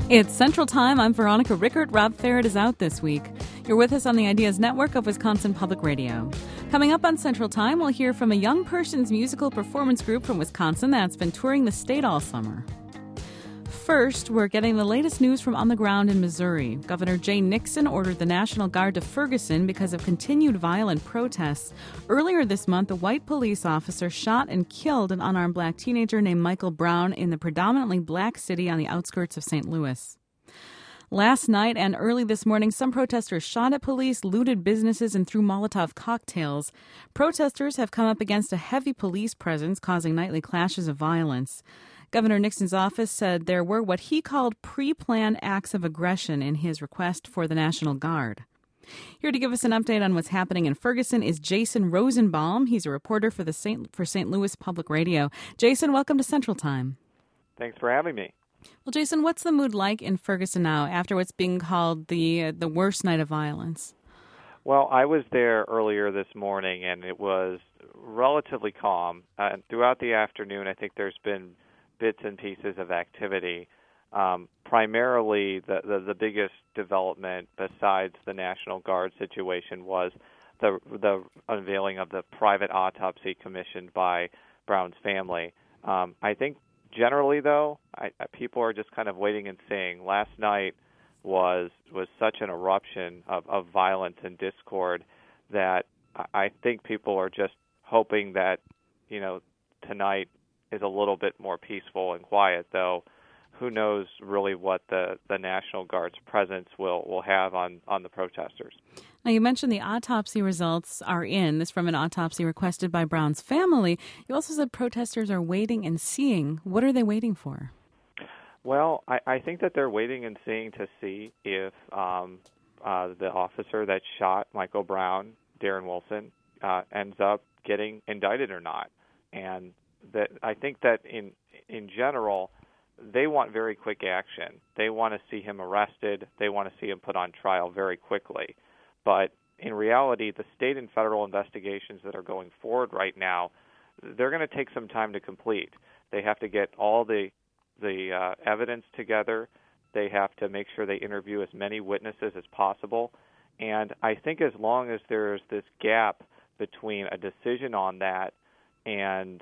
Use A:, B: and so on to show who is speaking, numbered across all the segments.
A: It's Central Time. I'm Veronica Rickert. Rob Farrett is out this week. You're with us on the Ideas Network of Wisconsin Public Radio. Coming up on Central Time, we'll hear from a young person's musical performance group from Wisconsin that's been touring the state all summer. First, we're getting the latest news from on the ground in Missouri. Governor Jay Nixon ordered the National Guard to Ferguson because of continued violent protests. Earlier this month, a white police officer shot and killed an unarmed black teenager named Michael Brown in the predominantly black city on the outskirts of St. Louis. Last night and early this morning, some protesters shot at police, looted businesses, and threw Molotov cocktails. Protesters have come up against a heavy police presence, causing nightly clashes of violence. Governor Nixon's office said there were what he called pre-planned acts of aggression in his request for the National Guard. Here to give us an update on what's happening in Ferguson is Jason Rosenbaum. He's a reporter for St. Louis Public Radio. Jason, welcome to Central Time.
B: Thanks for having me.
A: Well, Jason, what's the mood like in Ferguson now after what's being called the worst night of violence?
B: Well, I was there earlier this morning, and it was relatively calm. Throughout the afternoon, I think there's been bits and pieces of activity. Primarily, the biggest development besides the National Guard situation was the unveiling of the private autopsy commissioned by Brown's family. I think generally, though, people are just kind of waiting and seeing. Last night was such an eruption of violence and discord that I think people are just hoping that, tonight is a little bit more peaceful and quiet, though who knows really what the National Guard's presence will have on the protesters.
A: Now, you mentioned the autopsy results are in. This from an autopsy requested by Brown's family. You also said protesters are waiting and seeing. What are they waiting for?
B: Well, I think that they're waiting and seeing to see if the officer that shot Michael Brown, Darren Wilson, ends up getting indicted or not. And that I think that in general, they want very quick action. They want to see him arrested. They want to see him put on trial very quickly. But in reality, the state and federal investigations that are going forward right now, they're going to take some time to complete. They have to get all the evidence together. They have to make sure they interview as many witnesses as possible. And I think as long as there's this gap between a decision on that and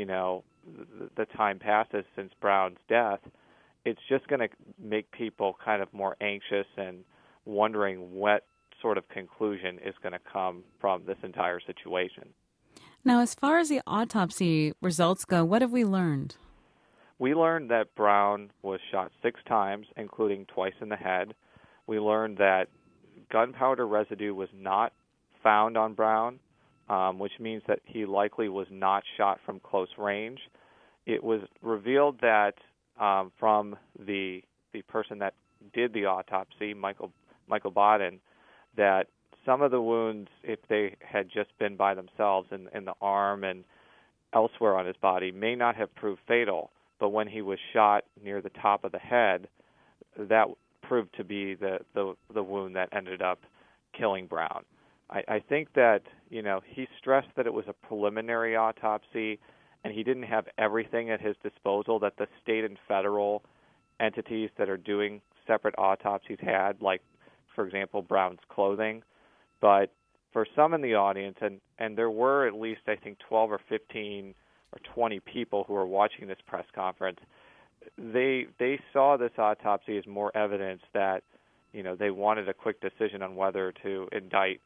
B: the time passes since Brown's death, it's just going to make people kind of more anxious and wondering what sort of conclusion is going to come from this entire situation.
A: Now, as far as the autopsy results go, what have we learned?
B: We learned that Brown was shot 6 times, including twice in the head. We learned that gunpowder residue was not found on Brown, which means that he likely was not shot from close range. It was revealed that from the person that did the autopsy, Michael Baden, that some of the wounds, if they had just been by themselves in the arm and elsewhere on his body, may not have proved fatal. But when he was shot near the top of the head, that proved to be the wound that ended up killing Brown. I think that, he stressed that it was a preliminary autopsy and he didn't have everything at his disposal that the state and federal entities that are doing separate autopsies had, like, for example, Brown's clothing. But for some in the audience, and there were at least, I think, 12 or 15 or 20 people who were watching this press conference, they saw this autopsy as more evidence that, they wanted a quick decision on whether to indict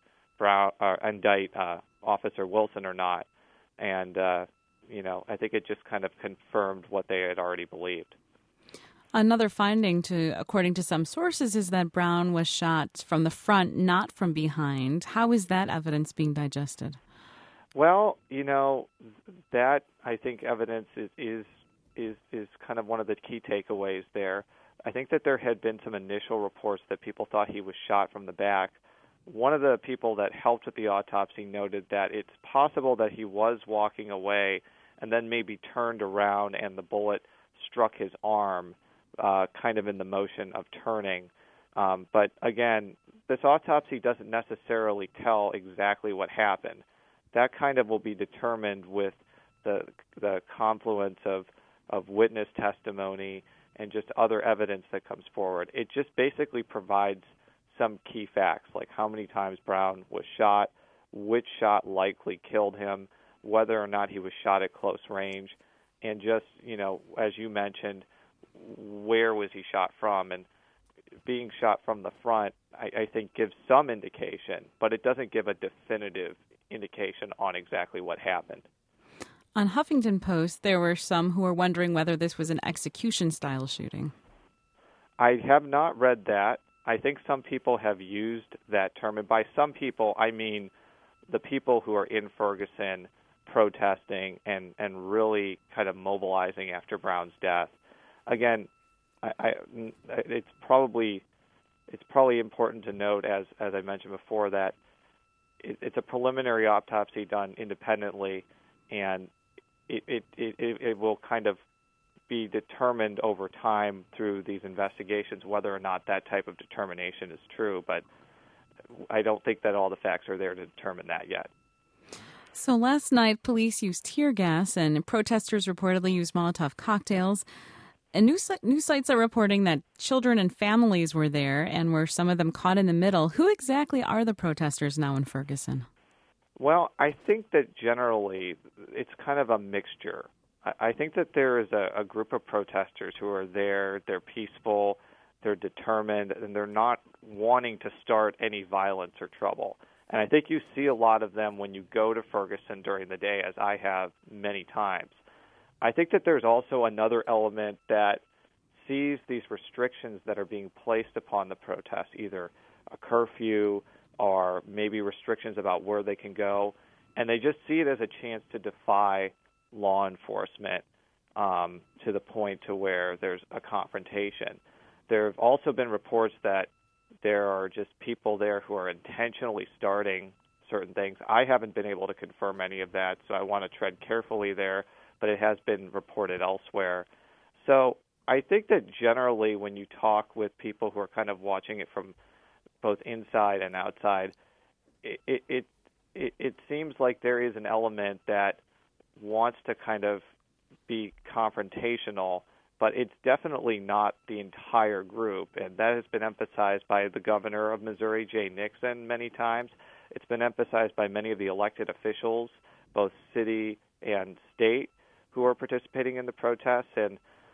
B: Officer Wilson or not. And, I think it just kind of confirmed what they had already believed.
A: Another finding, according to some sources, is that Brown was shot from the front, not from behind. How is that evidence being digested?
B: Well, that I think evidence is kind of one of the key takeaways there. I think that there had been some initial reports that people thought he was shot from the back. One of the people that helped with the autopsy noted that it's possible that he was walking away and then maybe turned around and the bullet struck his arm, kind of in the motion of turning. But again, this autopsy doesn't necessarily tell exactly what happened. That kind of will be determined with the confluence of of witness testimony and just other evidence that comes forward. It just basically provides some key facts, like how many times Brown was shot, which shot likely killed him, whether or not he was shot at close range, and just, as you mentioned, where was he shot from? And being shot from the front, I think, gives some indication, but it doesn't give a definitive indication on exactly what happened.
A: On Huffington Post, there were some who were wondering whether this was an execution-style shooting.
B: I have not read that. I think some people have used that term, and by some people, I mean the people who are in Ferguson protesting and really kind of mobilizing after Brown's death. Again, it's probably important to note, as I mentioned before, that it's a preliminary autopsy done independently, and it will kind of be determined over time through these investigations whether or not that type of determination is true. But I don't think that all the facts are there to determine that yet.
A: So last night, police used tear gas and protesters reportedly used Molotov cocktails. And news sites are reporting that children and families were there and were some of them caught in the middle. Who exactly are the protesters now in Ferguson?
B: Well, I think that generally it's kind of a mixture. I think that there is a group of protesters who are there, they're peaceful, they're determined, and they're not wanting to start any violence or trouble. And I think you see a lot of them when you go to Ferguson during the day, as I have many times. I think that there's also another element that sees these restrictions that are being placed upon the protests, either a curfew or maybe restrictions about where they can go, and they just see it as a chance to defy law enforcement to the point to where there's a confrontation. There have also been reports that there are just people there who are intentionally starting certain things. I haven't been able to confirm any of that, so I want to tread carefully there, but it has been reported elsewhere. So I think that generally when you talk with people who are kind of watching it from both inside and outside, it seems like there is an element that wants to kind of be confrontational, but it's definitely not the entire group, and that has been emphasized by the governor of Missouri, Jay Nixon, many times. It's been emphasized by many of the elected officials, both city and state, who are participating in the protests. And,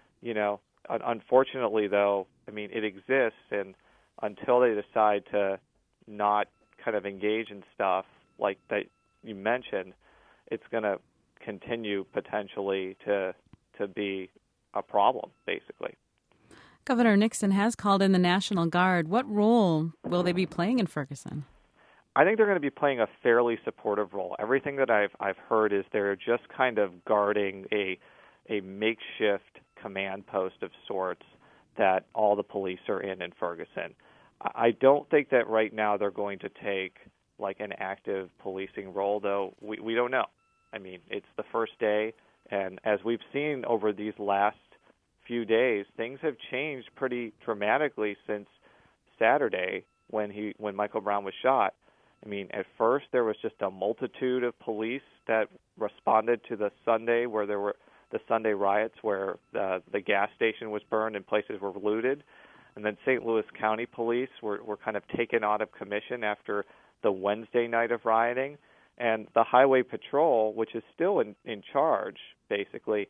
B: unfortunately, though, it exists, and until they decide to not kind of engage in stuff like that you mentioned, it's going to continue potentially to be a problem, basically.
A: Governor Nixon has called in the National Guard. What role will they be playing in Ferguson?
B: I think they're going to be playing a fairly supportive role. Everything that I've heard is they're just kind of guarding a makeshift command post of sorts that all the police are in Ferguson. I don't think that right now they're going to take like an active policing role, though we don't know. It's the first day, and as we've seen over these last few days, things have changed pretty dramatically since Saturday when Michael Brown was shot. At first there was just a multitude of police that responded to the Sunday where there were the Sunday riots where the gas station was burned and places were looted. And then St. Louis County Police were kind of taken out of commission after the Wednesday night of rioting. And the Highway Patrol, which is still in charge, basically,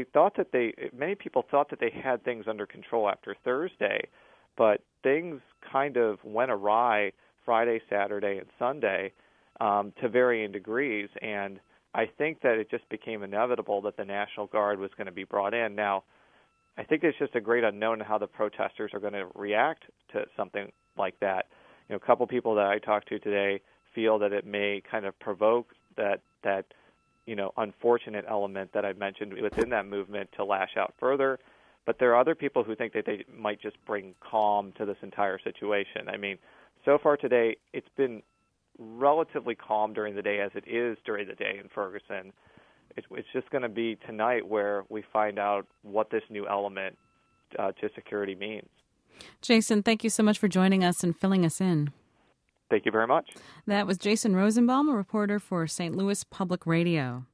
B: many people thought that they had things under control after Thursday, but things kind of went awry Friday, Saturday, and Sunday to varying degrees. And I think that it just became inevitable that the National Guard was going to be brought in. Now, I think it's just a great unknown how the protesters are going to react to something like that. A couple people that I talked to today feel that it may kind of provoke that unfortunate element that I mentioned within that movement to lash out further. But there are other people who think that they might just bring calm to this entire situation. So far today, it's been relatively calm during the day, as it is during the day in Ferguson. It's just going to be tonight where we find out what this new element to security means.
A: Jason, thank you so much for joining us and filling us in.
B: Thank you very much.
A: That was Jason Rosenbaum, a reporter for St. Louis Public Radio.